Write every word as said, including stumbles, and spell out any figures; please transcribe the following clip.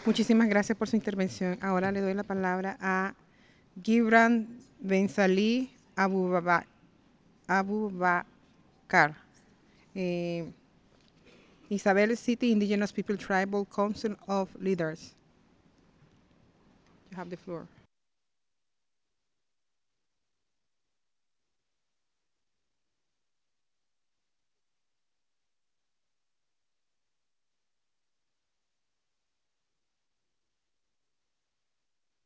Muchísimas gracias por su intervención. Ahora le doy la palabra a Gibran Benzali Abubaba- Abubakar. Eh, Isabel City Indigenous People Tribal Council of Leaders. You have the floor.